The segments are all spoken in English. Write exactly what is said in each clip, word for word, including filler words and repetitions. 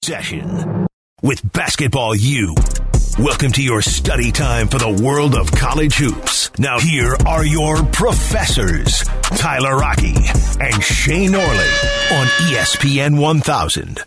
Session with Basketball U. Welcome to your study time for the world of college hoops. Now here are your professors, Tyler Rocky and Shay Norling on E S P N one thousand.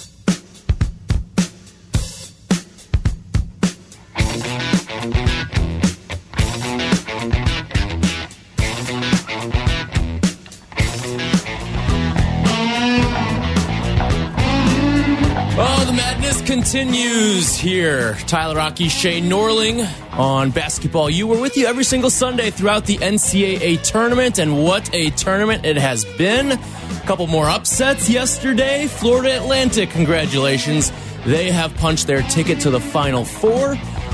Continues here. Tyler Rocky, Shay Norling on Basketball U. We're with you every single Sunday throughout the N C double A tournament, and what a tournament it has been. A couple more upsets yesterday. Florida Atlantic, congratulations. They have punched their ticket to the Final Four.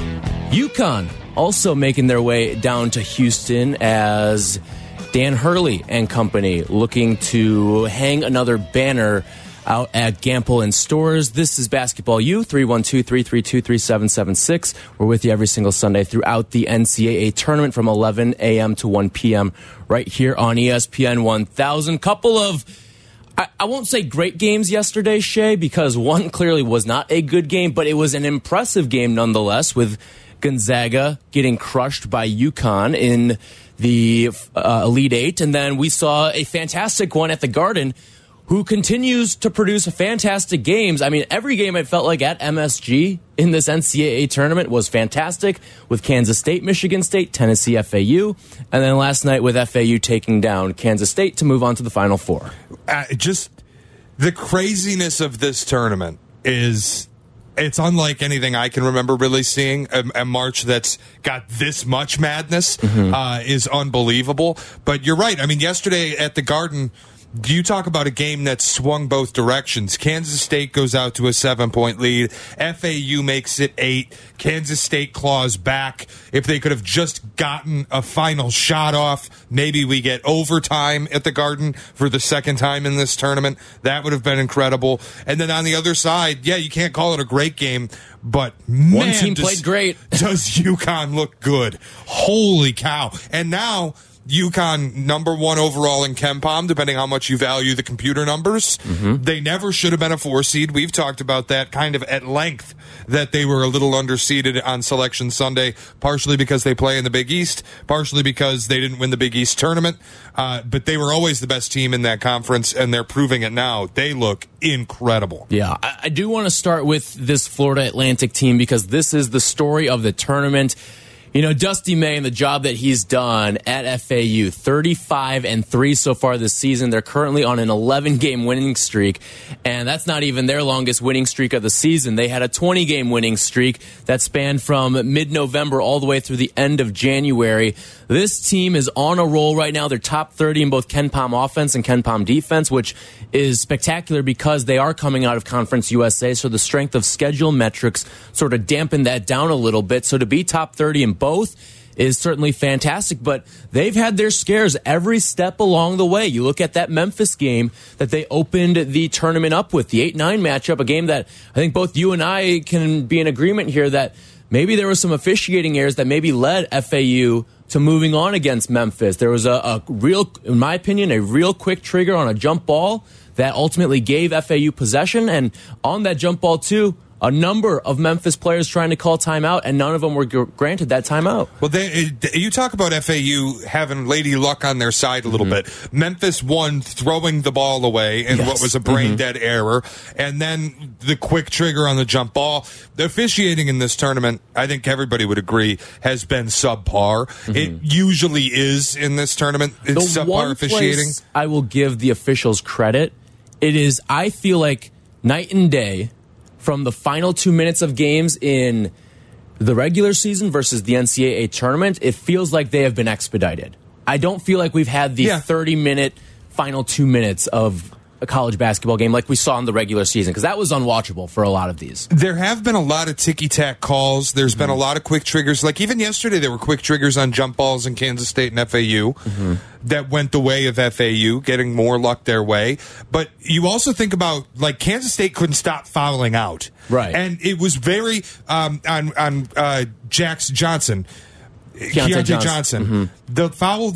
UConn also making their way down to Houston as Dan Hurley and company looking to hang another banner out at Gamble and Stores. This is Basketball U, three one two, three three two, three seven seven six. We're with you every single Sunday throughout the N C double A tournament from eleven a.m. to one p.m. right here on E S P N one thousand. Couple of, I, I won't say great games yesterday, Shay, because one clearly was not a good game, but it was an impressive game nonetheless, with Gonzaga getting crushed by UConn in the uh, Elite Eight. And then we saw a fantastic one at the Garden, who continues to produce fantastic games. I mean, every game it felt like at M S G in this N C double A tournament was fantastic, with Kansas State, Michigan State, Tennessee, F A U, and then last night with F A U taking down Kansas State to move on to the Final Four. Uh, just the craziness of this tournament is, it's unlike anything I can remember really seeing. A, a March that's got this much madness mm-hmm. uh, is unbelievable. But you're right. I mean, yesterday at the Garden, you talk about a game that swung both directions. Kansas State goes out to a seven-point lead. F A U makes it eight. Kansas State claws back. If they could have just gotten a final shot off, maybe we get overtime at the Garden for the second time in this tournament. That would have been incredible. And then on the other side, yeah, you can't call it a great game, but man, one team does, played great. Does UConn look good? Holy cow. And now UConn number one overall in KenPom, depending how much you value the computer numbers. Mm-hmm. They never should have been a four seed. We've talked about that kind of at length, that they were a little underseeded on Selection Sunday, partially because they play in the Big East, partially because they didn't win the Big East tournament. Uh, but they were always the best team in that conference, and they're proving it now. They look incredible. Yeah, I, I do want to start with this Florida Atlantic team, because this is the story of the tournament. You know, Dusty May and the job that he's done at F A U, thirty-five and three so far this season. They're currently on an eleven-game winning streak, and that's not even their longest winning streak of the season. They had a twenty-game winning streak that spanned from mid-November all the way through the end of January. This team is on a roll right now. They're top thirty in both KenPom offense and KenPom defense, which is spectacular because they are coming out of Conference U S A, so the strength of schedule metrics sort of dampen that down a little bit. So to be top thirty in both is certainly fantastic, but they've had their scares every step along the way. You look at that Memphis game that they opened the tournament up with, the eight nine matchup, a game that I think both you and I can be in agreement here that maybe there were some officiating errors that maybe led F A U to moving on against Memphis. There was a, a real, in my opinion, a real quick trigger on a jump ball that ultimately gave F A U possession, and on that jump ball too, a number of Memphis players trying to call timeout, and none of them were granted that timeout. Well, they, you talk about F A U having lady luck on their side a little mm-hmm. bit. Memphis won throwing the ball away in yes. what was a brain-dead mm-hmm. error, and then the quick trigger on the jump ball. The officiating in this tournament, I think everybody would agree, has been subpar. Mm-hmm. It usually is in this tournament. It's the subpar one officiating. Place I will give the officials credit. It is, I feel like, night and day from the final two minutes of games in the regular season versus the N C double A tournament. It feels like they have been expedited. I don't feel like we've had the yeah. thirty-minute final two minutes of a college basketball game like we saw in the regular season, because that was unwatchable for a lot of these. There have been a lot of ticky-tack calls. There's mm-hmm. been a lot of quick triggers. Like even yesterday, there were quick triggers on jump balls in Kansas State and F A U mm-hmm. that went the way of F A U, getting more luck their way. But you also think about, like, Kansas State couldn't stop fouling out. Right. And it was very, um, on, on uh, Jax Johnson, Keontae Keontae Johnson, Johnson mm-hmm. the foul that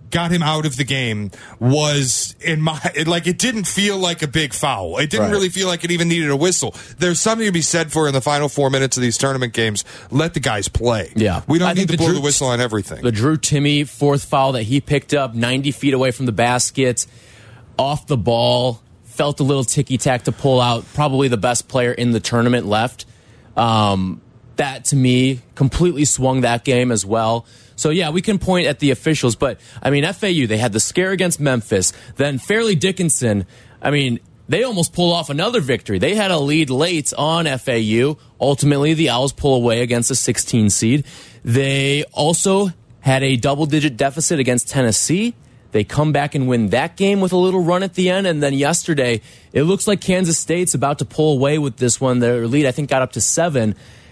got him out of the game was in my like it didn't feel like a big foul. It didn't Right. really feel like it even needed a whistle. There's something to be said for in the final four minutes of these tournament games. Let the guys play. Yeah. We don't I need think to blow Drew- the whistle on everything. The Drew Timme fourth foul that he picked up ninety feet away from the basket, off the ball, felt a little ticky-tack to pull out. Probably the best player in the tournament left. Um, that, to me, completely swung that game as well. So, yeah, we can point at the officials. But, I mean, F A U, they had the scare against Memphis. Then Fairleigh Dickinson, I mean, they almost pulled off another victory. They had a lead late on F A U. Ultimately, the Owls pull away against a sixteen seed. They also had a double-digit deficit against Tennessee. They come back and win that game with a little run at the end. And then yesterday, it looks like Kansas State's about to pull away with this one. Their lead, I think, got up to seven.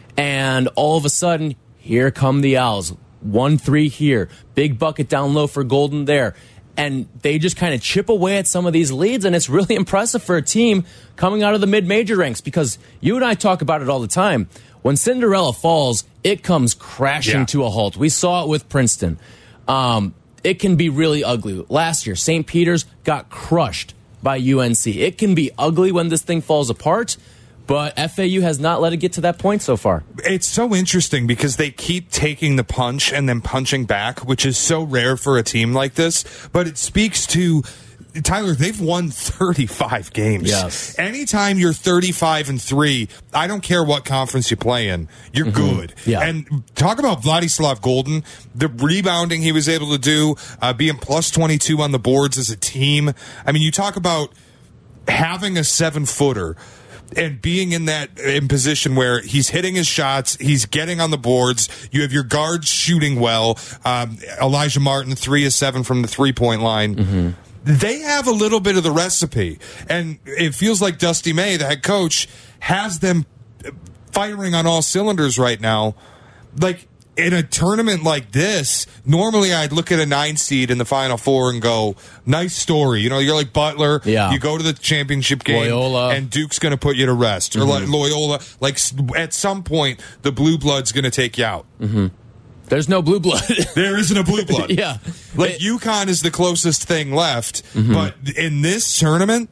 And all of a sudden, here come the Owls. one three here. Big bucket down low for Golden there. And they just kind of chip away at some of these leads. And it's really impressive for a team coming out of the mid-major ranks, because you and I talk about it all the time. When Cinderella falls, it comes crashing Yeah. to a halt. We saw it with Princeton. Um, it can be really ugly. Last year, Saint Peter's got crushed by U N C. It can be ugly when this thing falls apart, but F A U has not let it get to that point so far. It's so interesting because they keep taking the punch and then punching back, which is so rare for a team like this. But it speaks to, Tyler, they've won thirty-five games. Yes. Anytime you're thirty-five and three, I don't care what conference you play in, you're Mm-hmm. good. Yeah. And talk about Vladislav Golden, the rebounding he was able to do, uh, being plus twenty-two on the boards as a team. I mean, you talk about having a seven-footer and being in that in position where he's hitting his shots, he's getting on the boards. You have your guards shooting well. Um, Elijah Martin, three of seven from the three-point line. Mm-hmm. They have a little bit of the recipe, and it feels like Dusty May, the head coach, has them firing on all cylinders right now. Like, in a tournament like this, normally I'd look at a nine seed in the Final Four and go, nice story. You know, you're like Butler. Yeah. You go to the championship game, Loyola. and Duke's going to put you to rest. Mm-hmm. Or like Loyola, like at some point, the blue blood's going to take you out. Mm-hmm. There's no blue blood. There isn't a blue blood. Yeah. Like, It- UConn is the closest thing left. Mm-hmm. But in this tournament,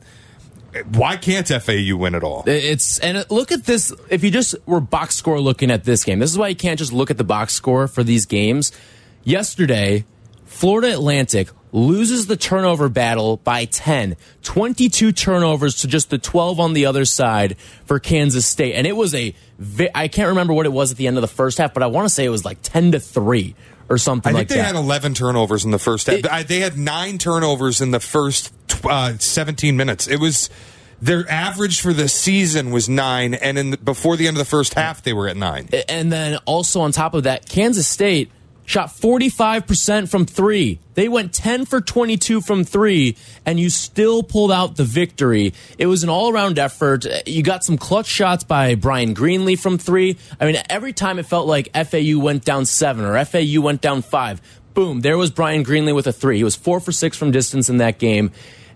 why can't F A U win it all? It's and look at this. If you just were box score looking at this game, this is why you can't just look at the box score for these games. Yesterday, Florida Atlantic loses the turnover battle by ten. twenty-two turnovers to just the twelve on the other side for Kansas State. And it was a, I can't remember what it was at the end of the first half, but I want to say it was like ten to three or something I like think they that. had eleven turnovers in the first half. It- I- they had nine turnovers in the first uh, seventeen minutes. It was their average for the season was nine, and in the, before the end of the first half, they were at nine. And then also on top of that, Kansas State shot forty-five percent from three. They went ten for twenty-two from three, and you still pulled out the victory. It was an all-around effort. You got some clutch shots by Brian Greenlee from three. I mean, every time it felt like F A U went down seven or F A U went down five, boom, there was Brian Greenlee with a three. He was four for six from distance in that game.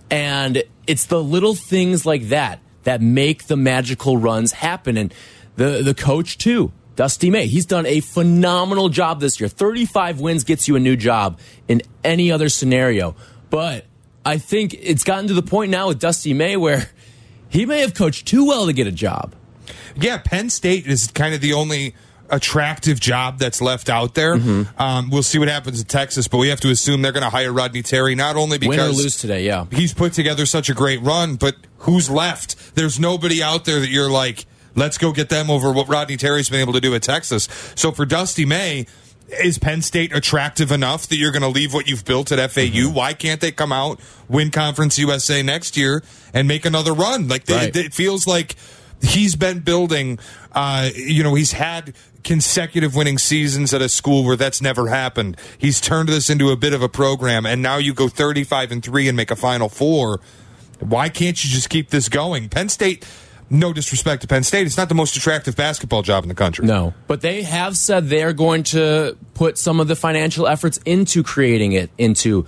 And it's the little things like that that make the magical runs happen. And the, the coach, too, Dusty May, he's done a phenomenal job this year. thirty-five wins gets you a new job in any other scenario. But I think it's gotten to the point now with Dusty May where he may have coached too well to get a job. Yeah, Penn State is kind of the only attractive job that's left out there. Mm-hmm. Um, we'll see what happens in Texas, but we have to assume they're going to hire Rodney Terry, not only because Win or lose today, yeah. he's put together such a great run, but who's left? There's nobody out there that you're like, let's go get them over what Rodney Terry's been able to do at Texas. So for Dusty May, is Penn State attractive enough that you're going to leave what you've built at F A U? Mm-hmm. Why can't they come out, win Conference U S A next year, and make another run? Like they, Right. it feels like he's been building, uh, you know, he's had consecutive winning seasons at a school where that's never happened. He's turned this into a bit of a program, and now you go thirty-five and three and make a Final Four. Why can't you just keep this going? Penn State, no disrespect to Penn State, it's not the most attractive basketball job in the country. No, but they have said they're going to put some of the financial efforts into creating it into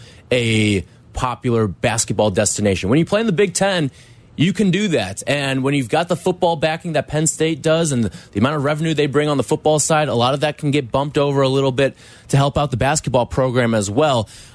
a popular basketball destination. When you play in the Big Ten, you can do that. And when you've got the football backing that Penn State does and the, the amount of revenue they bring on the football side, a lot of that can get bumped over a little bit to help out the basketball program as well.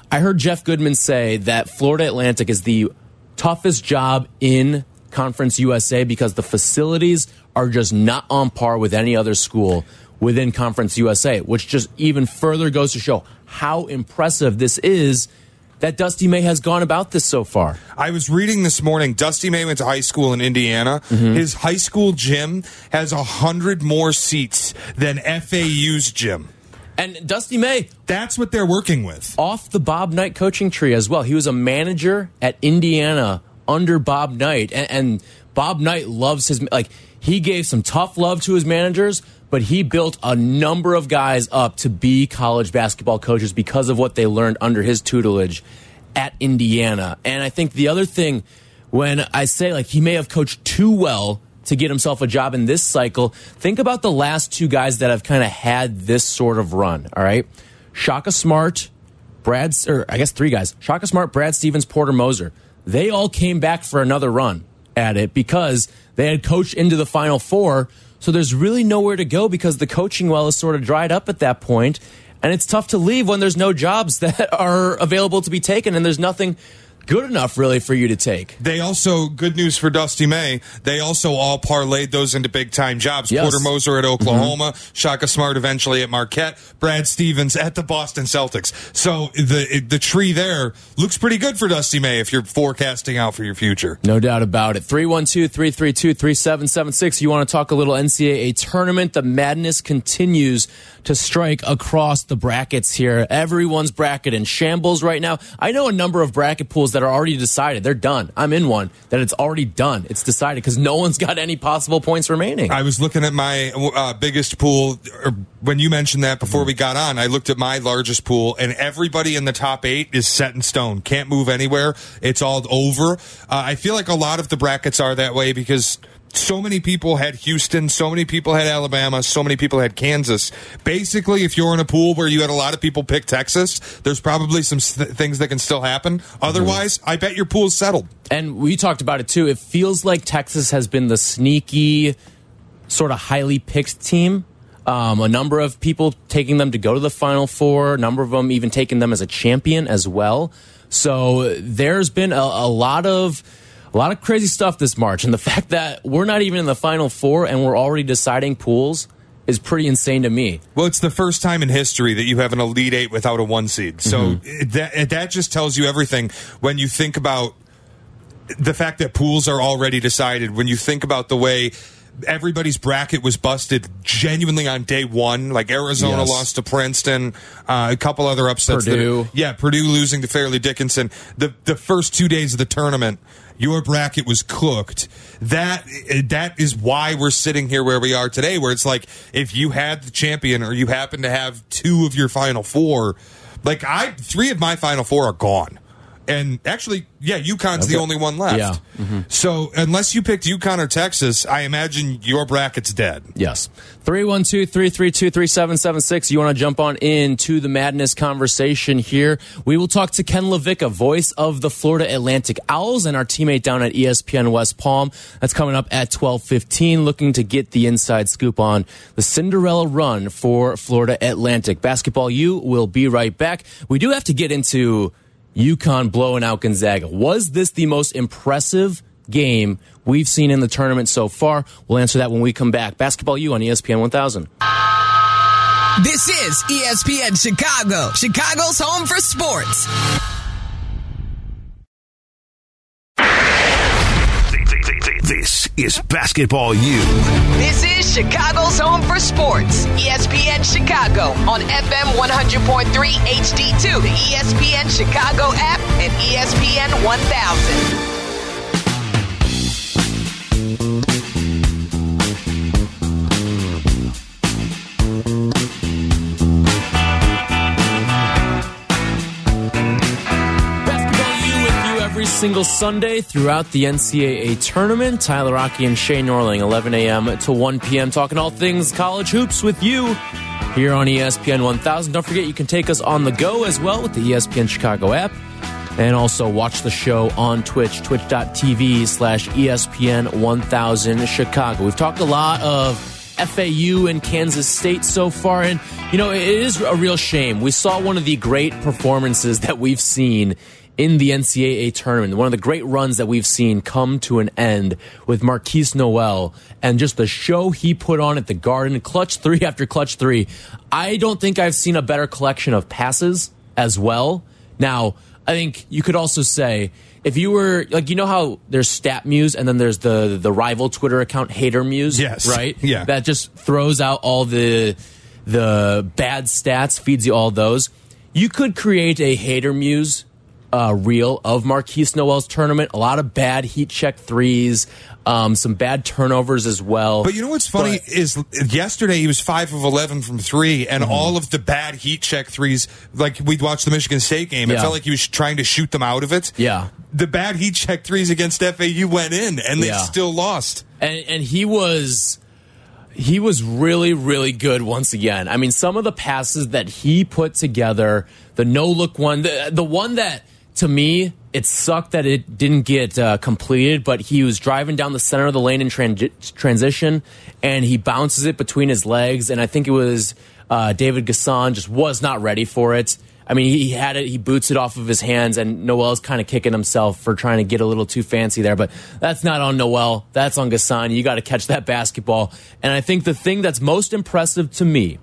I heard Jeff Goodman say that Florida Atlantic is the toughest job in Conference U S A because the facilities are just not on par with any other school within Conference U S A, which just even further goes to show how impressive this is that Dusty May has gone about this so far. I was reading this morning, Dusty May went to high school in Indiana. Mm-hmm. His high school gym has one hundred more seats than F A U's gym. And Dusty May, that's what they're working with. Off the Bob Knight coaching tree as well. He was a manager at Indiana under Bob Knight. And, and Bob Knight loves his, like, he gave some tough love to his managers, but he built a number of guys up to be college basketball coaches because of what they learned under his tutelage at Indiana. And I think the other thing, when I say, like, he may have coached too well to get himself a job in this cycle, think about the last two guys that have kind of had this sort of run, all right? Shaka Smart, Brad, or I guess three guys, Shaka Smart, Brad Stevens, Porter Moser. They all came back for another run at it because they had coached into the Final Four, so there's really nowhere to go because the coaching well is sort of dried up at that point, and it's tough to leave when there's no jobs that are available to be taken and there's nothing good enough, really, for you to take. They also, good news for Dusty May, they also all parlayed those into big-time jobs. Yes. Porter Moser at Oklahoma, mm-hmm. Shaka Smart eventually at Marquette, Brad Stevens at the Boston Celtics. So the the tree there looks pretty good for Dusty May if you're forecasting out for your future. No doubt about it. three one two, three three two, three seven seven six. You want to talk a little N C double A tournament? The madness continues to strike across the brackets here. Everyone's bracket in shambles right now. I know a number of bracket pools that are already decided. They're done. I'm in one that it's already done. It's decided because no one's got any possible points remaining. I was looking at my uh, biggest pool when you mentioned that before mm-hmm. we got on. I looked at my largest pool, and everybody in the top eight is set in stone. Can't move anywhere. It's all over. Uh, I feel like a lot of the brackets are that way because so many people had Houston, so many people had Alabama, so many people had Kansas. Basically, if you're in a pool where you had a lot of people pick Texas, there's probably some th- things that can still happen. Otherwise, mm-hmm. I bet your pool's settled. And we talked about it, too. It feels like Texas has been the sneaky, sort of highly picked team. Um, a number of people taking them to go to the Final Four, a number of them even taking them as a champion as well. So there's been a, a lot of... A lot of crazy stuff this March, and the fact that we're not even in the Final Four and we're already deciding pools is pretty insane to me. Well, it's the first time in history that you have an Elite Eight without a one seed. So mm-hmm. that, that just tells you everything when you think about the fact that pools are already decided, when you think about the way everybody's bracket was busted genuinely on day one. Like Arizona yes. lost to Princeton, uh, a couple other upsets. Purdue. That, yeah, Purdue losing to Fairleigh Dickinson. The, the first two days of the tournament, your bracket was cooked. That that is why we're sitting here where we are today, where it's like if you had the champion or you happen to have two of your Final Four, like I three of my Final Four are gone. And actually, yeah, UConn's okay. the only one left. Yeah. Mm-hmm. So unless you picked UConn or Texas, I imagine your bracket's dead. Yes. three one two, three three two, three seven seven six. You want to jump on into the madness conversation here. We will talk to Ken LaVicka, voice of the Florida Atlantic Owls and our teammate down at E S P N West Palm. That's coming up at twelve fifteen, looking to get the inside scoop on the Cinderella run for Florida Atlantic. Basketball U will be right back. We do have to get into UConn blowing out Gonzaga. Was this the most impressive game we've seen in the tournament so far? We'll answer that when we come back. Basketball U on E S P N one thousand. This is E S P N Chicago, Chicago's home for sports. This is Basketball U. This is Chicago's home for sports. E S P N Chicago on F M one hundred point three H D two, the E S P N Chicago app, and E S P N one thousand. Every single Sunday throughout the N C double A tournament. Tyler Rocky and Shay Norling, eleven a.m. to one p.m. talking all things college hoops with you here on E S P N one thousand. Don't forget you can take us on the go as well with the E S P N Chicago app, and also watch the show on Twitch, twitch.tv slash ESPN1000 Chicago. We've talked a lot of F A U and Kansas State so far. And, you know, it is a real shame. We saw one of the great performances that we've seen in the N C double A tournament, one of the great runs that we've seen come to an end with Marquise Noel and just the show he put on at the Garden, clutch three after clutch three. I don't think I've seen a better collection of passes as well. Now, I think you could also say, if you were, like, you know how there's Stat Muse and then there's the the rival Twitter account Hater Muse? Yes. Right? Yeah. That just throws out all the the bad stats, feeds you all those. You could create a Hater Muse Uh, reel of Marquise Noel's tournament. A lot of bad heat check threes, um, some bad turnovers as well. But you know what's funny but, is yesterday he was five of eleven from three, and mm-hmm. all of the bad heat check threes, like we watched the Michigan State game, yeah. it felt like he was trying to shoot them out of it. Yeah. The bad heat check threes against F A U went in, and they yeah. still lost. And, and he was... He was really, really good once again. I mean, some of the passes that he put together, the no-look one, the, the one that, to me, it sucked that it didn't get uh, completed, but he was driving down the center of the lane in tran transition, and he bounces it between his legs, and I think it was uh, David Gasson just was not ready for it. I mean, he had it, he boots it off of his hands, and Noel's kind of kicking himself for trying to get a little too fancy there, but that's not on Noel. That's on Gasson. You got to catch that basketball. And I think the thing that's most impressive to me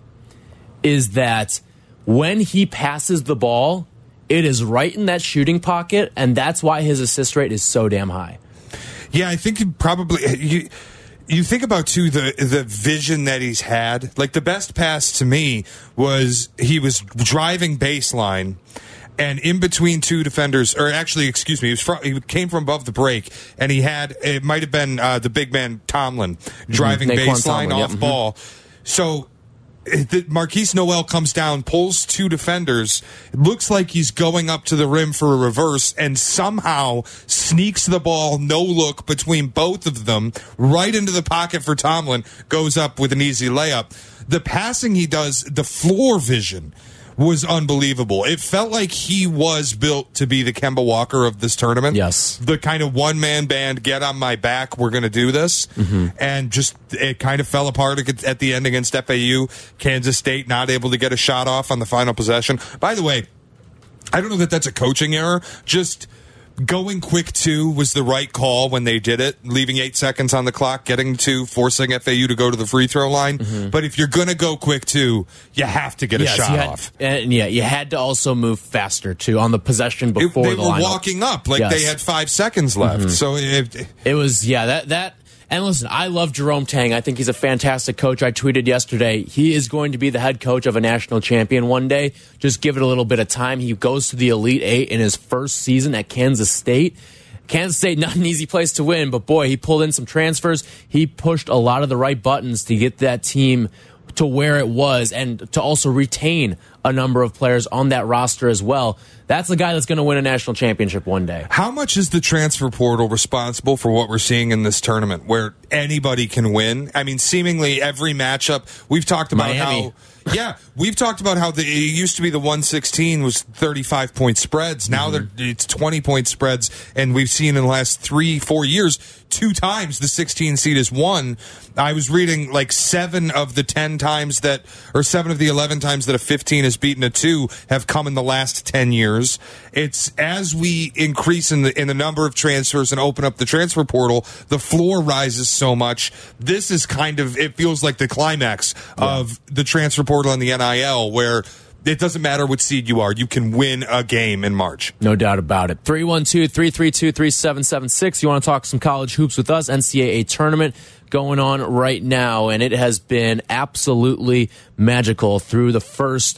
is that when he passes the ball, it is right in that shooting pocket, and that's why his assist rate is so damn high. Yeah, I think you probably... You, You think about, too, the the vision that he's had. Like, the best pass to me was he was driving baseline, and in between two defenders, or actually, excuse me, he, was from, he came from above the break, and he had, it might have been uh, the big man Tomlin driving mm-hmm. baseline Tomlin, off yep. ball. Mm-hmm. So... The, Marquise Noel comes down, pulls two defenders. It looks like he's going up to the rim for a reverse, and somehow sneaks the ball, no look, between both of them, right into the pocket for Tomlin, goes up with an easy layup. The passing he does, the floor vision was unbelievable. It felt like he was built to be the Kemba Walker of this tournament. Yes. The kind of one-man band, get on my back, we're going to do this. Mm-hmm. And just, it kind of fell apart at the end against F A U. Kansas State not able to get a shot off on the final possession. By the way, I don't know that that's a coaching error. Just going quick two was the right call when they did it, leaving eight seconds on the clock, getting two, forcing F A U to go to the free throw line. Mm-hmm. But if you're going to go quick two, you have to get yes, a shot had, off. And yeah, you had to also move faster too on the possession before it, they the were lineup. walking up like yes. they had five seconds left. Mm-hmm. So it, it was yeah that that. And listen, I love Jerome Tang. I think he's a fantastic coach. I tweeted yesterday, he is going to be the head coach of a national champion one day. Just give it a little bit of time. He goes to the Elite Eight in his first season at Kansas State. Kansas State, not an easy place to win, but boy, he pulled in some transfers. He pushed a lot of the right buttons to get that team to where it was and to also retain a number of players on that roster as well. That's the guy that's going to win a national championship one day. How much is the transfer portal responsible for what we're seeing in this tournament where anybody can win? I mean, seemingly every matchup, we've talked about Miami. how... Yeah, we've talked about how the, it used to be the one sixteen was thirty-five point spreads. Now mm-hmm. it's twenty point spreads, and we've seen in the last three, four years, two times the sixteen seed has won. I was reading like seven of the ten times that, or seven of the eleven times that a fifteen has beaten a two have come in the last ten years. It's as we increase in the in the number of transfers and open up the transfer portal, the floor rises so much. This is kind of, it feels like the climax yeah. of the transfer portal and the N I L, where it doesn't matter what seed you are, you can win a game in March. No doubt about it. three one two, three three two, three seven seven six. You want to talk some college hoops with us? N C double A tournament going on right now, and it has been absolutely magical through the first,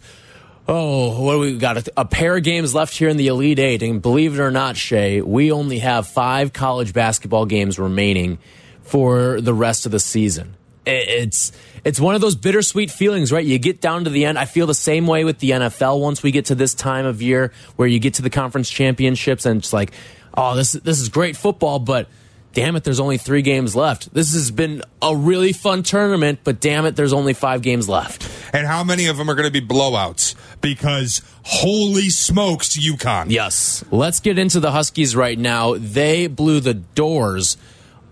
oh, what do we got? A, a pair of games left here in the Elite Eight, and believe it or not, Shay, we only have five college basketball games remaining for the rest of the season. It's it's one of those bittersweet feelings, right? You get down to the end. I feel the same way with the N F L once we get to this time of year where you get to the conference championships and it's like, oh, this, this is great football, but damn it, there's only three games left. This has been a really fun tournament, but damn it, there's only five games left. And how many of them are going to be blowouts? Because holy smokes, UConn. Yes. Let's get into the Huskies right now. They blew the doors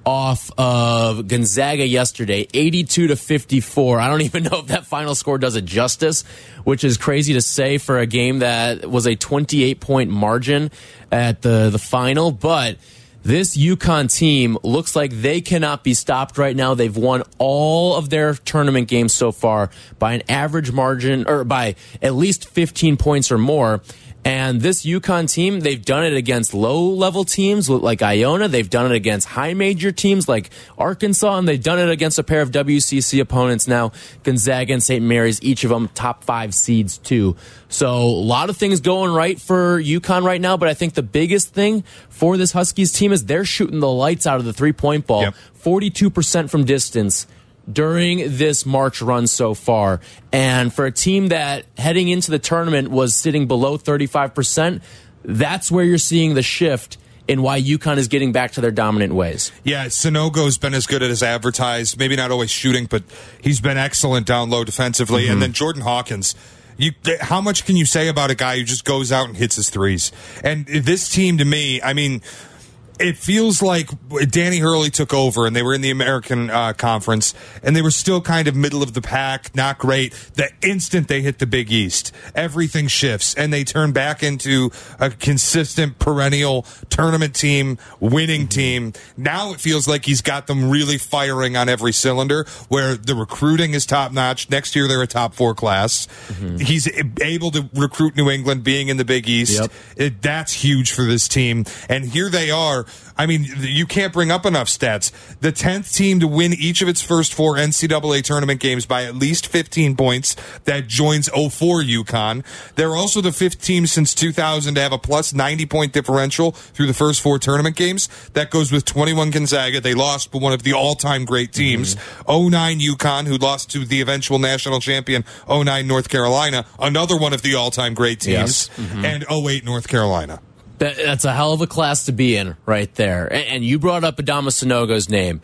off of Gonzaga yesterday, eighty-two to fifty-four. I don't even know if that final score does it justice, which is crazy to say for a game that was a twenty-eight point margin at the, the final. But this UConn team looks like they cannot be stopped right now. They've won all of their tournament games so far by an average margin, or by at least fifteen points or more. And this UConn team, they've done it against low-level teams like Iona. They've done it against high-major teams like Arkansas, and they've done it against a pair of W C C opponents now, Gonzaga and Saint Mary's, each of them top five seeds too. So a lot of things going right for UConn right now, but I think the biggest thing for this Huskies team is they're shooting the lights out of the three-point ball, yep. forty-two percent from distance during this March run so far. And for a team that heading into the tournament was sitting below thirty-five percent, that's where you're seeing the shift in why UConn is getting back to their dominant ways. Yeah, Sanogo's been as good as advertised. Maybe not always shooting, but he's been excellent down low defensively. Mm-hmm. And then Jordan Hawkins. You, how much can you say about a guy who just goes out and hits his threes? And this team, to me, I mean, it feels like Danny Hurley took over and they were in the American uh, Conference and they were still kind of middle of the pack, not great. The instant they hit the Big East, everything shifts and they turn back into a consistent, perennial tournament team, winning team. Now it feels like he's got them really firing on every cylinder, where the recruiting is top notch. Next year they're a top four class. Mm-hmm. He's able to recruit New England, being in the Big East. Yep. It, that's huge for this team. And here they are. I mean, you can't bring up enough stats. The tenth team to win each of its first four N C double A tournament games by at least fifteen points. That joins oh four UConn. They're also the fifth team since two thousand to have a plus ninety point differential through the first four tournament games. That goes with twenty-one Gonzaga. They lost, but one of the all-time great teams. Mm-hmm. oh nine UConn, who lost to the eventual national champion oh nine North Carolina. Another one of the all-time great teams. Yes. Mm-hmm. And oh eight North Carolina. That, that's a hell of a class to be in right there. And, and you brought up Adama Sanogo's name.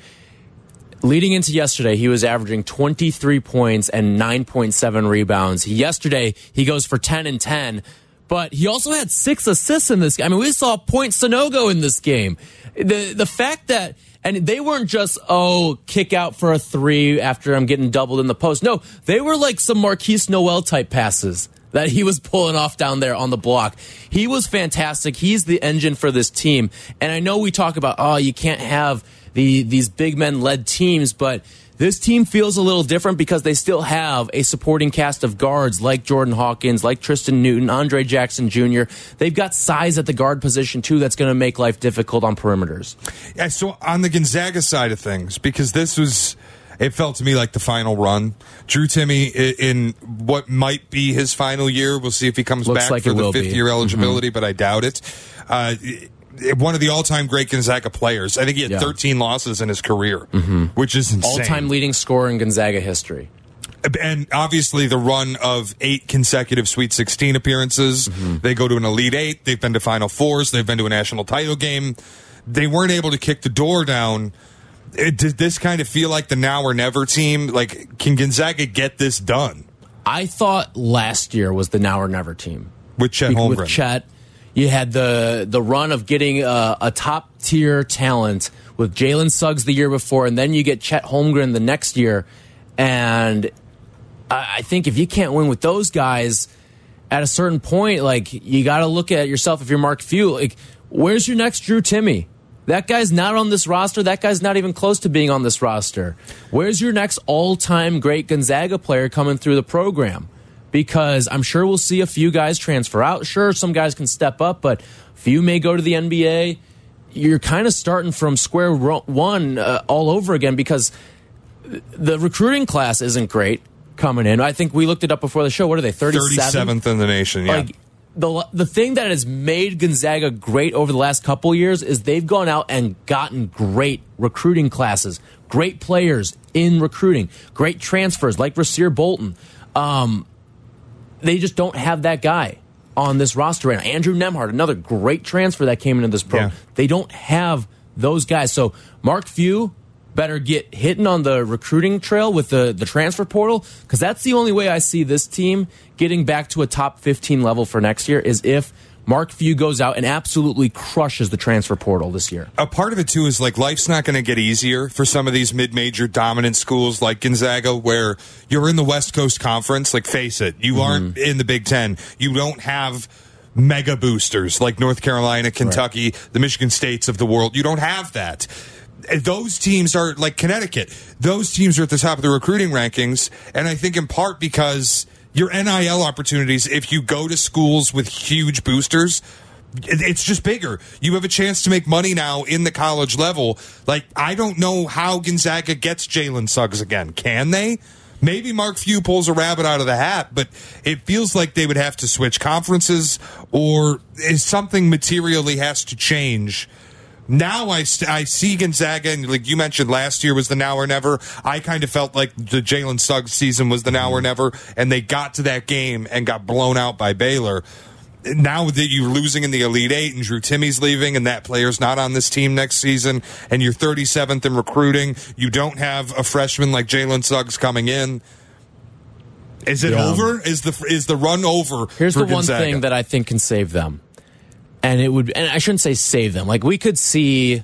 Leading into yesterday, he was averaging twenty-three points and nine point seven rebounds. Yesterday, he goes for ten and ten, but he also had six assists in this game. I mean, we saw Point Sanogo in this game. The, the fact that, and they weren't just, oh, kick out for a three after I'm getting doubled in the post. No, they were like some Marquise Noel type passes that he was pulling off down there on the block. He was fantastic. He's the engine for this team. And I know we talk about, oh, you can't have the these big men-led teams, but this team feels a little different because they still have a supporting cast of guards like Jordan Hawkins, like Tristan Newton, Andre Jackson Junior They've got size at the guard position, too, that's going to make life difficult on perimeters. Yeah, so on the Gonzaga side of things, because this was... It felt to me like the final run. Drew Timme in what might be his final year. We'll see if he comes Looks back like for the fifth-year be. eligibility, mm-hmm. but I doubt it. Uh, one of the all-time great Gonzaga players. I think he had yeah. thirteen losses in his career, mm-hmm. which is insane. All-time leading scorer in Gonzaga history. And obviously the run of eight consecutive Sweet sixteen appearances. Mm-hmm. They go to an Elite Eight. They've been to Final Fours. They've been to a national title game. They weren't able to kick the door down. It, did this kind of feel like the now or never team? Like, can Gonzaga get this done? I thought last year was the now or never team. With Chet Holmgren. With Chet, you had the the run of getting a, a top-tier talent with Jalen Suggs the year before, and then you get Chet Holmgren the next year. And I, I think if you can't win with those guys, at a certain point, like, you got to look at yourself if you're Mark Few. Like, where's your next Drew Timme? That guy's not on this roster. That guy's not even close to being on this roster. Where's your next all-time great Gonzaga player coming through the program? Because I'm sure we'll see a few guys transfer out. Sure, some guys can step up, but a few may go to the N B A. You're kind of starting from square one uh, all over again because the recruiting class isn't great coming in. I think we looked it up before the show. What are they, thirty-seventh? thirty-seventh in the nation, yeah. Like, The, the thing that has made Gonzaga great over the last couple years is they've gone out and gotten great recruiting classes, great players in recruiting, great transfers like Rasir Bolton. Um, they just don't have that guy on this roster right now. Andrew Nembhard, another great transfer that came into this program. Yeah. They don't have those guys. So Mark Few better get hitting on the recruiting trail with the, the transfer portal, because that's the only way I see this team getting back to a top fifteen level for next year is if Mark Few goes out and absolutely crushes the transfer portal this year. A part of it, too, is like life's not going to get easier for some of these mid-major dominant schools like Gonzaga, where you're in the West Coast Conference. Like, face it, you mm-hmm. aren't in the Big Ten. You don't have mega boosters like North Carolina, Kentucky, right. the Michigan States of the world. You don't have that. Those teams are like Connecticut. Those teams are at the top of the recruiting rankings, and I think in part because your N I L opportunities, if you go to schools with huge boosters, it's just bigger. You have a chance to make money now in the college level. Like, I don't know how Gonzaga gets Jalen Suggs again. Can they? Maybe Mark Few pulls a rabbit out of the hat, but it feels like they would have to switch conferences, or something materially has to change. Now I, st- I see Gonzaga, and like you mentioned, last year was the now or never. I kind of felt like the Jalen Suggs season was the now or never, and they got to that game and got blown out by Baylor. Now that you're losing in the Elite Eight and Drew Timmy's leaving and that player's not on this team next season, and you're thirty-seventh in recruiting, you don't have a freshman like Jalen Suggs coming in. Is it yeah. over? Is the is the run over? Here's for the Gonzaga? one thing that I think can save them. And it would, and I shouldn't say save them. Like, we could see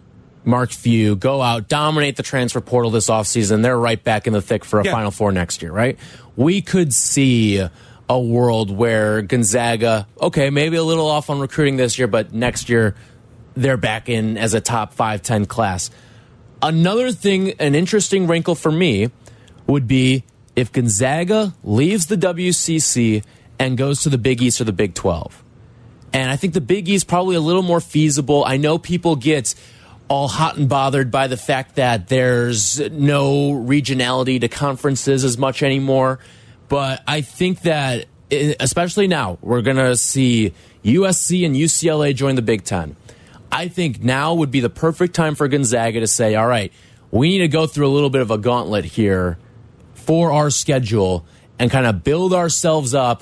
Mark Few go out, dominate the transfer portal this offseason. They're right back in the thick for a yeah. Final Four next year, right? We could see a world where Gonzaga, okay, maybe a little off on recruiting this year, but next year they're back in as a top five, ten class. Another thing, an interesting wrinkle for me would be if Gonzaga leaves the W C C and goes to the Big East or the Big twelve. And I think the Big East probably a little more feasible. I know people get all hot and bothered by the fact that there's no regionality to conferences as much anymore. But I think that, especially now, we're going to see U S C and U C L A join the Big Ten. I think now would be the perfect time for Gonzaga to say, all right, we need to go through a little bit of a gauntlet here for our schedule and kind of build ourselves up.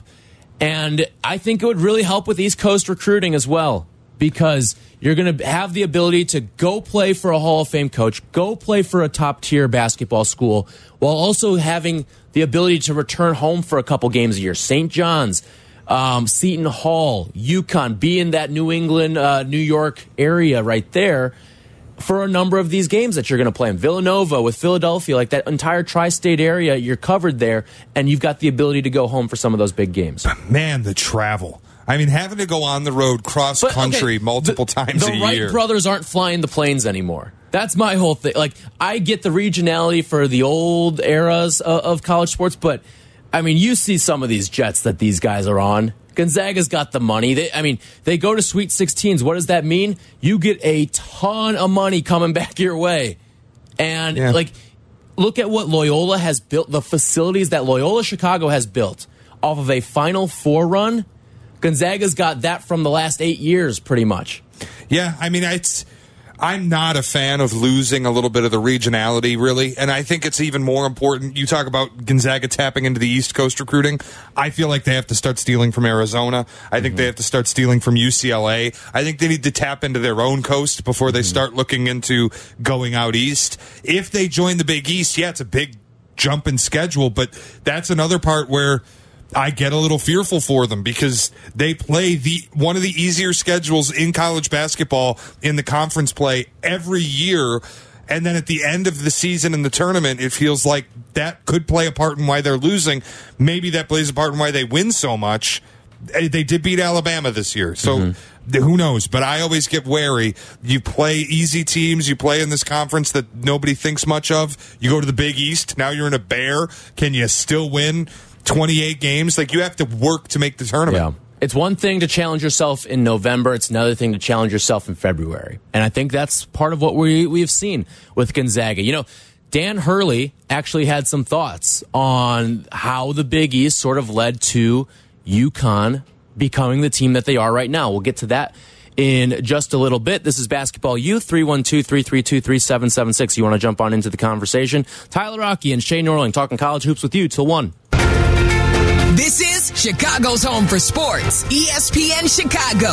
And I think it would really help with East Coast recruiting as well, because you're going to have the ability to go play for a Hall of Fame coach, go play for a top-tier basketball school, while also having the ability to return home for a couple games a year. Saint John's, um, Seton Hall, UConn, be in that New England, uh, New York area right there for a number of these games that you're going to play in. Villanova with Philadelphia, like that entire tri-state area, you're covered there, and you've got the ability to go home for some of those big games. But man, the travel. I mean, having to go on the road cross-country okay, multiple the, times the a Wright year. The Wright brothers aren't flying the planes anymore. That's my whole thing. Like, I get the regionality for the old eras of, of college sports, but, I mean, you see some of these jets that these guys are on. Gonzaga's got the money. They, I mean, they go to Sweet sixteens. What does that mean? You get a ton of money coming back your way. And, yeah. like, look at what Loyola has built, the facilities that Loyola Chicago has built off of a Final Four run. Gonzaga's got that from the last eight years, pretty much. Yeah, I mean, it's... I'm not a fan of losing a little bit of the regionality, really, and I think it's even more important. You talk about Gonzaga tapping into the East Coast recruiting. I feel like they have to start stealing from Arizona. I think mm-hmm. they have to start stealing from U C L A. I think they need to tap into their own coast before they mm-hmm. start looking into going out east. If they join the Big East, yeah, it's a big jump in schedule, but that's another part where I get a little fearful for them, because they play the one of the easier schedules in college basketball in the conference play every year. And then at the end of the season in the tournament, it feels like that could play a part in why they're losing. Maybe that plays a part in why they win so much. They did beat Alabama this year, so mm-hmm. who knows? But I always get wary. You play easy teams. You play in this conference that nobody thinks much of. You go to the Big East. Now you're in a bear. Can you still win twenty-eight games? Like, you have to work to make the tournament. Yeah. It's one thing to challenge yourself in November. It's another thing to challenge yourself in February. And I think that's part of what we, we've seen with Gonzaga. You know, Dan Hurley actually had some thoughts on how the Big East sort of led to UConn becoming the team that they are right now. We'll get to that in just a little bit. This is Basketball U, three one two, three three two, three seven seven six. You want to jump on into the conversation? Tyler Rocky and Shay Norling talking college hoops with you till one. This is Chicago's home for sports, E S P N Chicago.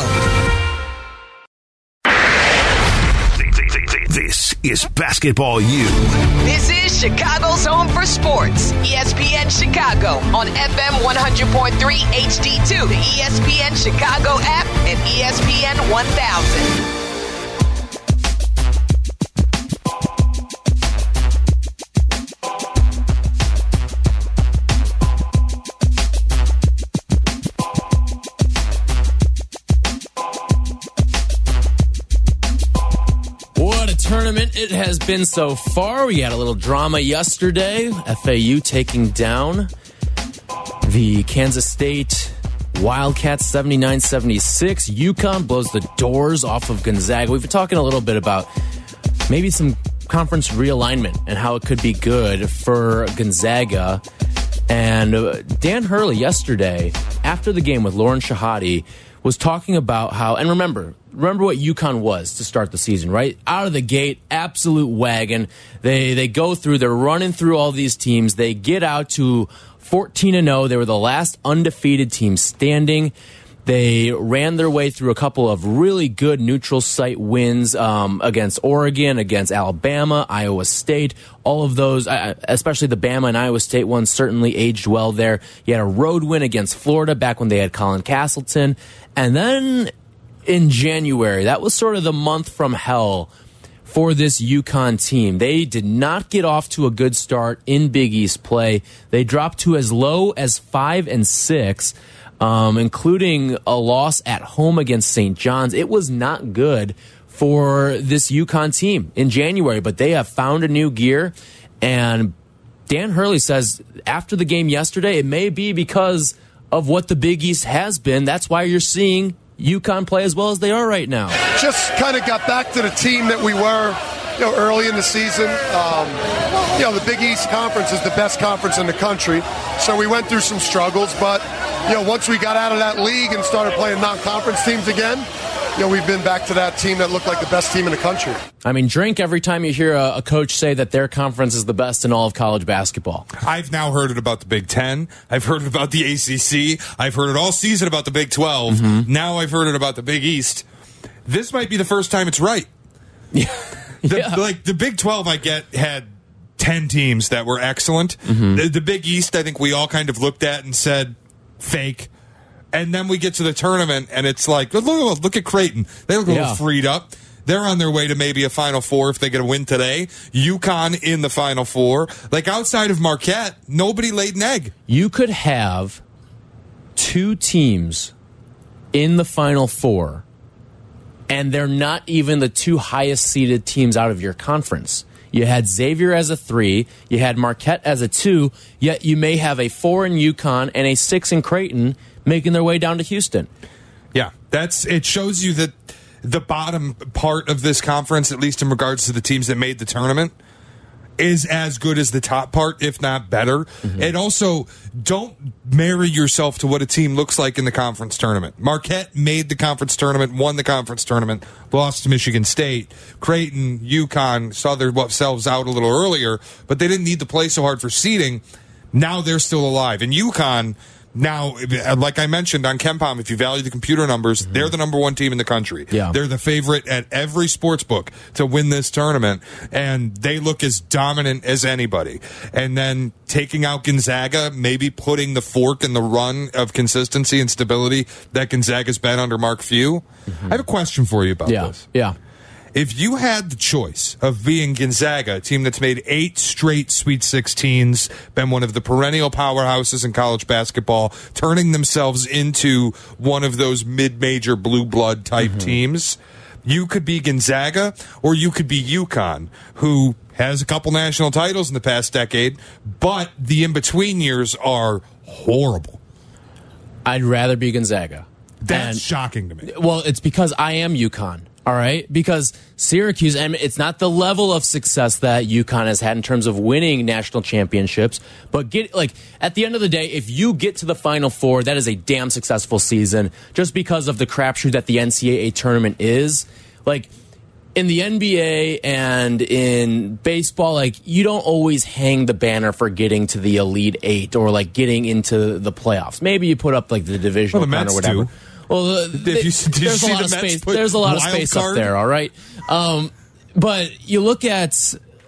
This is Basketball U. This is Chicago's home for sports. E S P N Chicago on F M one hundred point three H D two, the E S P N Chicago app, and E S P N one thousand. Tournament it has been so far. We had a little drama yesterday. F A U taking down the Kansas State Wildcats seventy-nine seventy-six. UConn blows the doors off of Gonzaga. We've been talking a little bit about maybe some conference realignment and how it could be good for Gonzaga. And Dan Hurley yesterday, after the game with Lauren Shahadi, was talking about how, and remember, remember what UConn was to start the season, right? Out of the gate, absolute wagon. They they go through, they're running through all these teams. They get out to fourteen and oh. They were the last undefeated team standing. They ran their way through a couple of really good neutral site wins um, against Oregon, against Alabama, Iowa State. All of those, especially the Bama and Iowa State ones, certainly aged well there. You had a road win against Florida back when they had Colin Castleton. And then in January, that was sort of the month from hell for this UConn team. They did not get off to a good start in Big East play. They dropped to as low as five and six. Um, including a loss at home against Saint John's. It was not good for this UConn team in January, but they have found a new gear. And Dan Hurley says after the game yesterday, it may be because of what the Big East has been. That's why you're seeing UConn play as well as they are right now. Just kind of got back to the team that we were, you know, early in the season. Um, you know, the Big East Conference is the best conference in the country, so we went through some struggles, but you know, once we got out of that league and started playing non-conference teams again, you know, we've been back to that team that looked like the best team in the country. I mean, drink every time you hear a, a coach say that their conference is the best in all of college basketball. I've now heard it about the Big Ten. I've heard it about the A C C. I've heard it all season about the Big twelve. Mm-hmm. Now I've heard it about the Big East. This might be the first time it's right. Yeah. The, yeah. Like the Big twelve, I get, had ten teams that were excellent. Mm-hmm. The, the Big East, I think we all kind of looked at and said, fake. And then we get to the tournament, and it's like, look, look, look at Creighton. They look a little yeah. freed up. They're on their way to maybe a Final Four if they get a win today. UConn in the Final Four. Like, outside of Marquette, nobody laid an egg. You could have two teams in the Final Four, and they're not even the two highest seeded teams out of your conference. You had Xavier as a three, you had Marquette as a two, yet you may have a four in UConn and a six in Creighton making their way down to Houston. Yeah, that's it shows you that the bottom part of this conference, at least in regards to the teams that made the tournament, is as good as the top part, if not better. Mm-hmm. And also, don't marry yourself to what a team looks like in the conference tournament. Marquette made the conference tournament, won the conference tournament, lost to Michigan State. Creighton, UConn saw themselves out a little earlier, but they didn't need to play so hard for seeding. Now they're still alive. And UConn, now, like I mentioned on KenPom, if you value the computer numbers, mm-hmm. they're the number one team in the country. Yeah. They're the favorite at every sports book to win this tournament, and they look as dominant as anybody. And then taking out Gonzaga, maybe putting the fork in the run of consistency and stability that Gonzaga's been under Mark Few. Mm-hmm. I have a question for you about yeah. this. Yeah. If you had the choice of being Gonzaga, a team that's made eight straight Sweet sixteens, been one of the perennial powerhouses in college basketball, turning themselves into one of those mid-major blue blood type mm-hmm. teams, you could be Gonzaga or you could be UConn, who has a couple national titles in the past decade, but the in-between years are horrible. I'd rather be Gonzaga. That's and, shocking to me. Well, it's because I am UConn. All right, because Syracuse, and it's not the level of success that UConn has had in terms of winning national championships, but get like at the end of the day, if you get to the Final Four, that is a damn successful season. Just because of the crapshoot that the N C double A tournament is, like in the N B A and in baseball, like you don't always hang the banner for getting to the Elite Eight or like getting into the playoffs. Maybe you put up like the divisional well, the crown or whatever. Do. Well, uh, you, there's a lot of space. There's a lot of space up there. All right, um, but you look at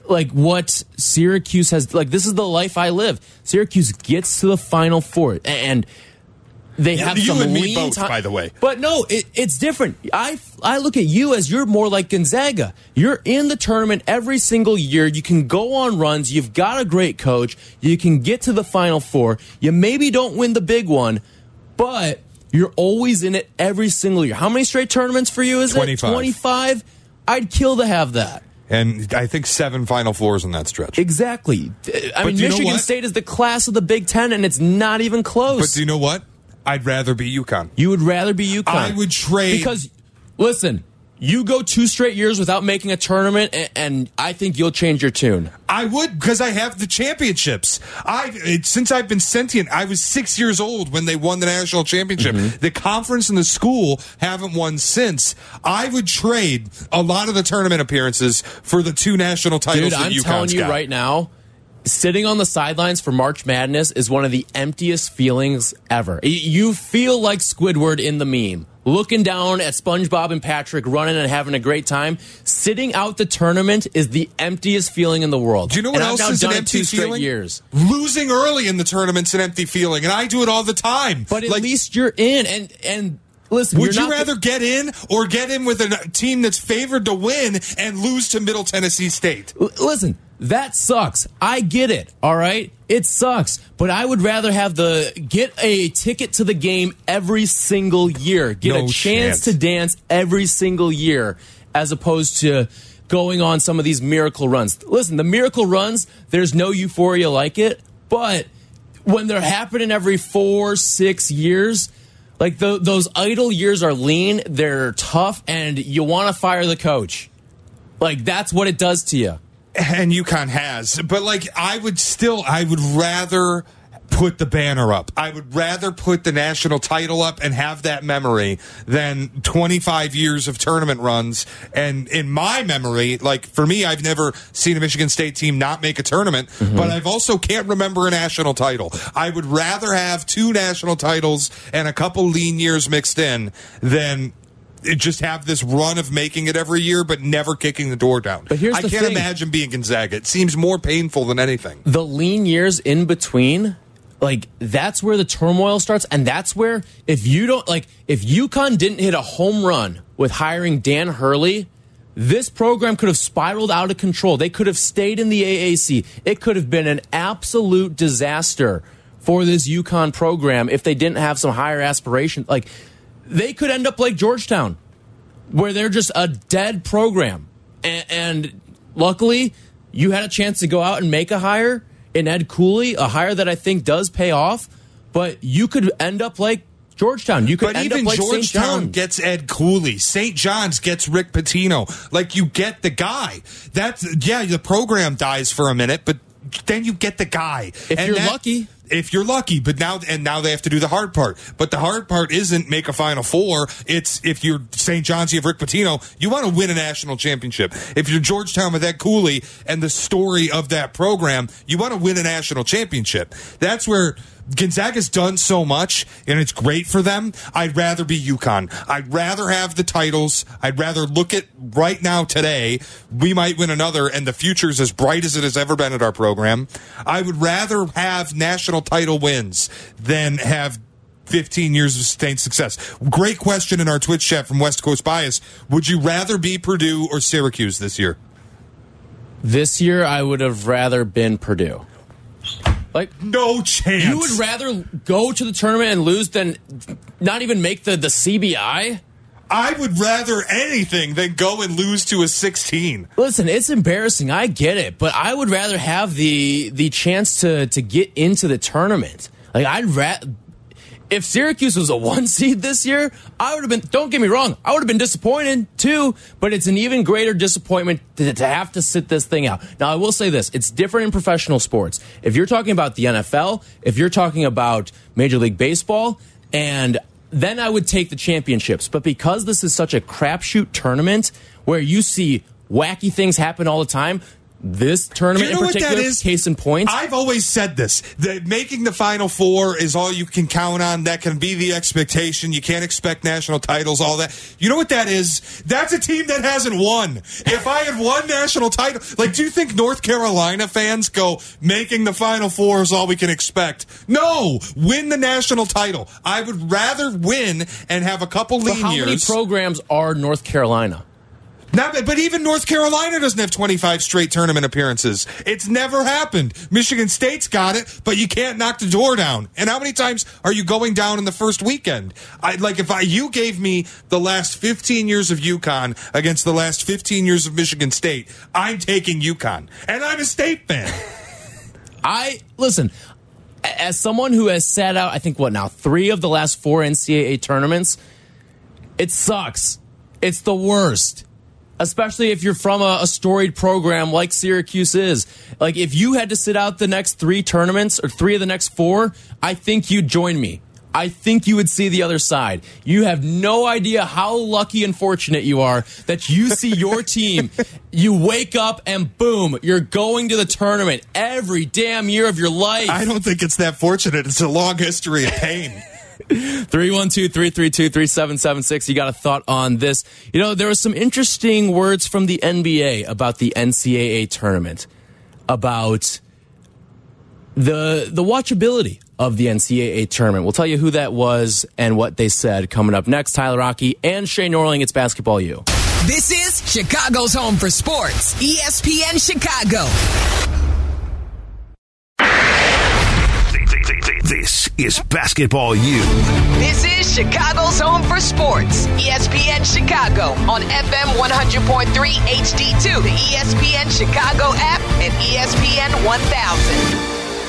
like what Syracuse has, like this is the life I live. Syracuse gets to the Final Four, and they have you some and me lean both, time. by the way. But no, it, it's different. I I look at you as you're more like Gonzaga. You're in the tournament every single year. You can go on runs. You've got a great coach. You can get to the Final Four. You maybe don't win the big one, but you're always in it every single year. How many straight tournaments for you is twenty-five. it? twenty-five. I'd kill to have that. And I think seven Final Fours in that stretch. Exactly. I But mean, do you know Michigan what? State is the class of the Big Ten, and it's not even close. But do you know what? I'd rather be UConn. You would rather be UConn. I would trade. Because, listen, you go two straight years without making a tournament, and, and I think you'll change your tune. I would, because I have the championships. I it, since I've been sentient, I was six years old when they won the national championship. Mm-hmm. The conference and the school haven't won since. I would trade a lot of the tournament appearances for the two national titles Dude, that I'm UConn's telling you got. right now, sitting on the sidelines for March Madness is one of the emptiest feelings ever. Y- You feel like Squidward in the meme, looking down at SpongeBob and Patrick running and having a great time. Sitting out the tournament is the emptiest feeling in the world. Do you know what and else I've now is an done it empty two straight feeling? years. Losing early in the tournament's an empty feeling, and I do it all the time. But at Like, least you're in, and and listen. would you're you not rather get in or get in with a team that's favored to win and lose to Middle Tennessee State? L- Listen, that sucks. I get it, all right? It sucks. But I would rather have the get a ticket to the game every single year, get No a chance, chance. to dance every single year, as opposed to going on some of these miracle runs. Listen, the miracle runs, there's no euphoria like it, but when they're happening every four, six years, like the, those idle years are lean, they're tough, and you want to fire the coach. Like, that's what it does to you. And UConn has, but like I would still, I would rather put the banner up. I would rather put the national title up and have that memory than twenty-five years of tournament runs. And in my memory, like for me, I've never seen a Michigan State team not make a tournament, mm-hmm. but I've also can't remember a national title. I would rather have two national titles and a couple lean years mixed in than just have this run of making it every year, but never kicking the door down. But here's I the can't thing. imagine being Gonzaga. It seems more painful than anything. The lean years in between, like, that's where the turmoil starts. And that's where, if you don't, like, if UConn didn't hit a home run with hiring Dan Hurley, this program could have spiraled out of control. They could have stayed in the A A C. It could have been an absolute disaster for this UConn program if they didn't have some higher aspirations. Like, they could end up like Georgetown, where they're just a dead program. And, and luckily, you had a chance to go out and make a hire in Ed Cooley, a hire that I think does pay off. But you could end up like Georgetown. You could But end even up like Saint Georgetown John's. gets Ed Cooley. Saint John's gets Rick Pitino. Like, you get the guy. That's, yeah, the program dies for a minute, but then you get the guy. If And you're that- lucky. If you're lucky, but now and now they have to do the hard part. But the hard part isn't make a Final Four. It's if you're Saint John's, you have Rick Pitino, you want to win a national championship. If you're Georgetown with Ed Cooley and the story of that program, you want to win a national championship. That's where Gonzaga's done so much, and it's great for them. I'd rather be UConn. I'd rather have the titles. I'd rather look at right now today. We might win another, and the future's as bright as it has ever been at our program. I would rather have national title wins than have fifteen years of sustained success. Great question in our Twitch chat from West Coast Bias. Would you rather be Purdue or Syracuse this year? This year, I would have rather been Purdue. Like, no chance. You would rather go to the tournament and lose than not even make the, the C B I? I would rather anything than go and lose to a sixteen. Listen, it's embarrassing. I get it. But I would rather have the the chance to, to get into the tournament. Like, I'd rather... If Syracuse was a one seed this year, I would have been, don't get me wrong, I would have been disappointed too, but it's an even greater disappointment to, to have to sit this thing out. Now, I will say this, it's different in professional sports. If you're talking about the N F L, if you're talking about Major League Baseball, and then I would take the championships. But because this is such a crapshoot tournament where you see wacky things happen all the time, This tournament you know in particular, what that is? Case in point. I've always said this, that making the Final Four is all you can count on. That can be the expectation. You can't expect national titles, all that. You know what that is? That's a team that hasn't won. If I had won national title, like, do you think North Carolina fans go, making the Final Four is all we can expect? No! Win the national title. I would rather win and have a couple lean so how years. How many programs are North Carolina? Not, but even North Carolina doesn't have twenty-five straight tournament appearances. It's never happened. Michigan State's got it, but you can't knock the door down. And how many times are you going down in the first weekend? I like if I you gave me the last fifteen years of UConn against the last fifteen years of Michigan State, I'm taking UConn. And I'm a State fan. I listen, as someone who has sat out, I think what now, three of the last four N C double A tournaments, it sucks. It's the worst. Especially if you're from a, a storied program like Syracuse is. Like, if you had to sit out the next three tournaments, or three of the next four, I think you'd join me. I think you would see the other side. You have no idea how lucky and fortunate you are that you see your team. You wake up and boom, you're going to the tournament every damn year of your life. I don't think it's that fortunate. It's a long history of pain. three one two, three three two, three seven seven six. You got a thought on this? You know, there was some interesting words from the N B A about the N C double A tournament, about the the watchability of the N C double A tournament. We'll tell you who that was and what they said coming up next. Tyler Rocky and Shay Norling. It's Basketball U. This is Chicago's home for sports, E S P N Chicago. This is Basketball U. This is Chicago's home for sports, E S P N Chicago on F M one hundred point three H D two, the E S P N Chicago app, and E S P N one thousand.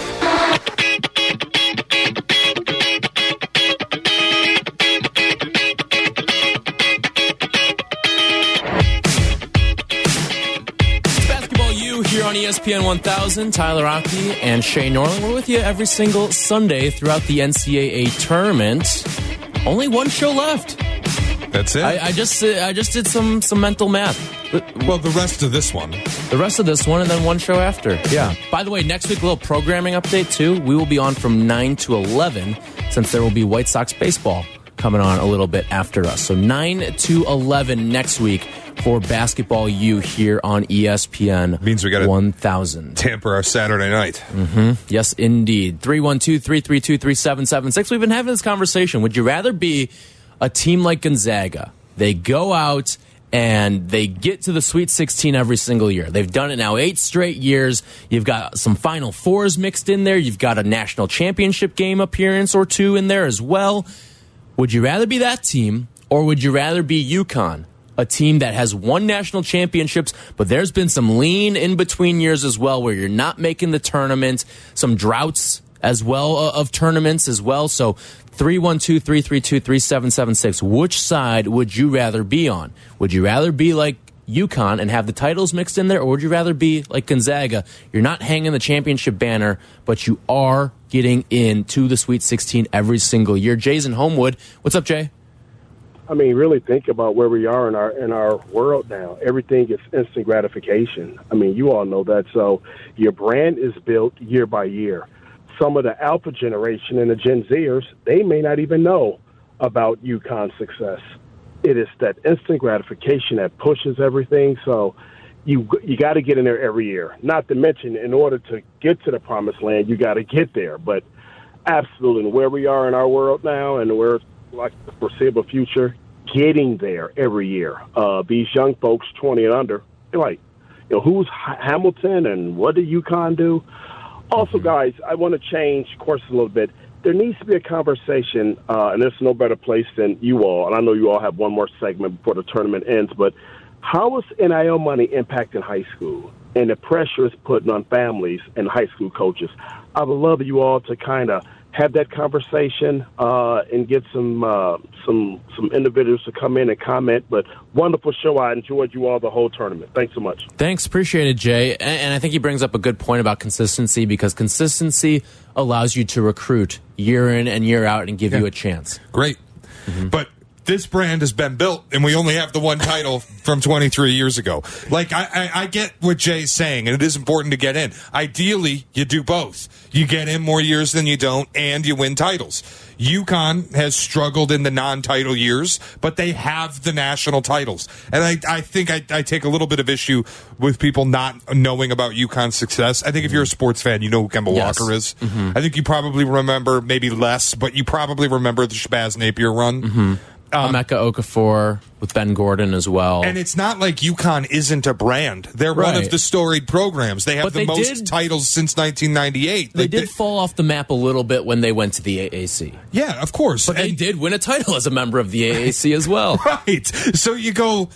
Here on E S P N one thousand, Tyler Rocky and Shay Norling. We're with you every single Sunday throughout the N C double A tournament. Only one show left. That's it. I, I just I just did some some mental math. Well, the rest of this one. The rest of this one, and then one show after. Yeah. By the way, next week, a little programming update, too. We will be on from nine to eleven, since there will be White Sox baseball coming on a little bit after us. So nine to eleven next week for Basketball U here on E S P N Means we got one thousand. Tamper our Saturday night. Mm-hmm. Yes, indeed. three one two, three three two, three seven seven six. We've been having this conversation. Would you rather be a team like Gonzaga? They go out and they get to the Sweet sixteen every single year. They've done it now eight straight years. You've got some Final Fours mixed in there. You've got a national championship game appearance or two in there as well. Would you rather be that team, or would you rather be UConn? A team that has won national championships, but there's been some lean in between years as well where you're not making the tournament, some droughts as well uh, of tournaments as well. So three one two, three three two, three seven seven six. Which side would you rather be on? Would you rather be like UConn and have the titles mixed in there, or would you rather be like Gonzaga? You're not hanging the championship banner, but you are getting into the Sweet sixteen every single year. Jay's in Homewood. What's up, Jay? I mean, really think about where we are in our in our world now. Everything is instant gratification. I mean, you all know that. So your brand is built year by year. Some of the alpha generation and the Gen Zers, they may not even know about UConn's success. It is that instant gratification that pushes everything. So you you got to get in there every year. Not to mention, in order to get to the promised land, you got to get there. But absolutely, where we are in our world now, and where like the foreseeable future, getting there every year. Uh, these young folks, twenty and under, they're like, you know, who's Hamilton and what did UConn do? Also, guys, I want to change course a little bit. There needs to be a conversation, uh, and there's no better place than you all, and I know you all have one more segment before the tournament ends, but how is N I L money impacting high school and the pressure it's putting on families and high school coaches? I would love you all to kind of have that conversation uh, and get some uh, some some individuals to come in and comment. But wonderful show. I enjoyed you all the whole tournament. Thanks so much. Thanks. Appreciate it, Jay. And, and I think he brings up a good point about consistency, because consistency allows you to recruit year in and year out and give yeah. you a chance. Great. Mm-hmm. But this brand has been built, and we only have the one title from twenty-three years ago. Like, I, I, I get what Jay's saying, and it is important to get in. Ideally, you do both. You get in more years than you don't, and you win titles. UConn has struggled in the non-title years, but they have the national titles. And I, I think I, I take a little bit of issue with people not knowing about UConn's success. I think if you're a sports fan, you know who Kemba yes. Walker is. Mm-hmm. I think you probably remember, maybe less, but you probably remember the Shabazz Napier run. Mm-hmm. Um, Emeka Okafor with Ben Gordon as well. And it's not like UConn isn't a brand. They're right. one of the storied programs. They have but the they most did, titles since nineteen ninety-eight. They like, did they, fall off the map a little bit when they went to the A A C. Yeah, of course. But and, they did win a title as a member of the A A C as well. Right. So you go...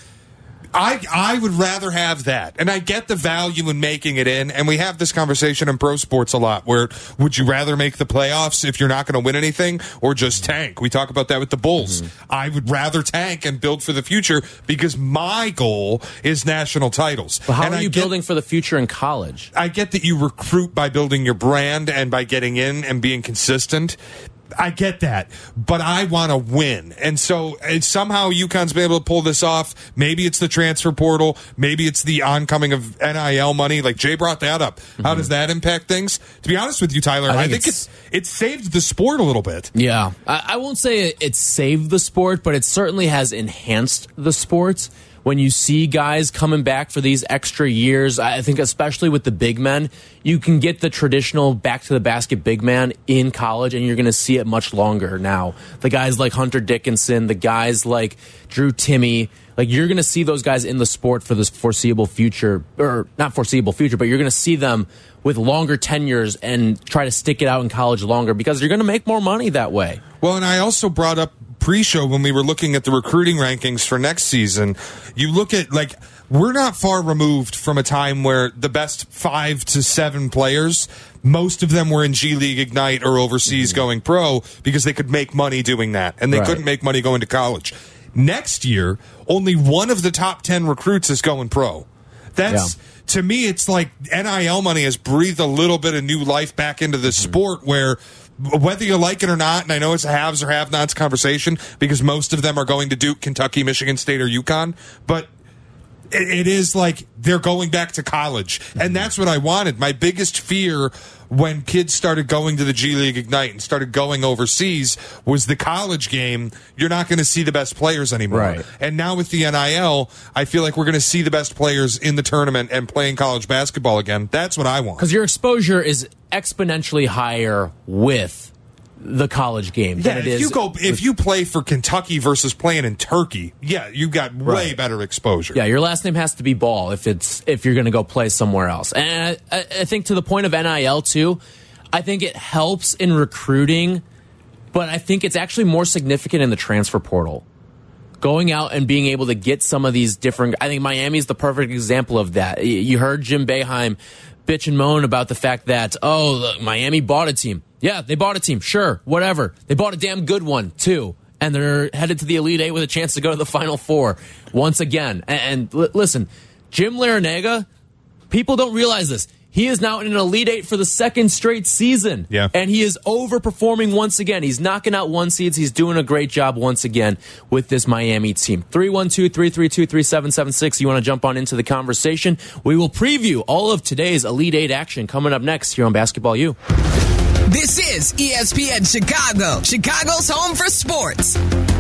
I I would rather have that. And I get the value in making it in. And we have this conversation in pro sports a lot where would you rather make the playoffs if you're not going to win anything or just tank? We talk about that with the Bulls. Mm-hmm. I would rather tank and build for the future because my goal is national titles. But how and are I you get, building for the future in college? I get that you recruit by building your brand and by getting in and being consistent. I get that, but I want to win. And so it's somehow UConn's been able to pull this off. Maybe it's the transfer portal. Maybe it's the oncoming of N I L money. Like Jay brought that up. Mm-hmm. How does that impact things? To be honest with you, Tyler, I think, I think it's, it's it's saved the sport a little bit. Yeah. I, I won't say it saved the sport, but it certainly has enhanced the sport. When you see guys coming back for these extra years, I think especially with the big men, you can get the traditional back to the basket big man in college, and you're going to see it much longer now. The guys like Hunter Dickinson, the guys like Drew Timme, like you're going to see those guys in the sport for this foreseeable future, or not foreseeable future, but you're going to see them with longer tenures and try to stick it out in college longer because you're going to make more money that way. Well, and I also brought up pre-show when we were looking at the recruiting rankings for next season. You look at, like, we're not far removed from a time where the best five to seven players, most of them were in G League Ignite or overseas mm-hmm. going pro because they could make money doing that, and they right. couldn't make money going to college. Next year, only one of the top ten recruits is going pro. That's... Yeah. To me, it's like N I L money has breathed a little bit of new life back into the mm-hmm. sport where whether you like it or not, and I know it's a haves or have-nots conversation because most of them are going to Duke, Kentucky, Michigan State, or UConn, but it, it is like they're going back to college, mm-hmm. and that's what I wanted. My biggest fear when kids started going to the G League Ignite and started going overseas was the college game. You're not going to see the best players anymore. Right. And now with the N I L, I feel like we're going to see the best players in the tournament and playing college basketball again. That's what I want. Because your exposure is exponentially higher with the college game yeah, than it if is. You go, if you play for Kentucky versus playing in Turkey, yeah, you've got way right. better exposure. Yeah, your last name has to be Ball if it's if you're going to go play somewhere else. And I, I think to the point of N I L too, I think it helps in recruiting, but I think it's actually more significant in the transfer portal. Going out and being able to get some of these different... I think Miami's the perfect example of that. You heard Jim Boeheim bitch and moan about the fact that, oh, look, Miami bought a team. Yeah, they bought a team. Sure, whatever. They bought a damn good one, too. And they're headed to the Elite Eight with a chance to go to the Final Four once again. And, and l- listen, Jim Larinaga, people don't realize this. He is now in an Elite Eight for the second straight season. Yeah. And he is overperforming once again. He's knocking out one seeds. He's doing a great job once again with this Miami team. three one two, three three two, three seven seven six. You want to jump on into the conversation? We will preview all of today's Elite Eight action coming up next here on Basketball U. This is E S P N Chicago, Chicago's home for sports.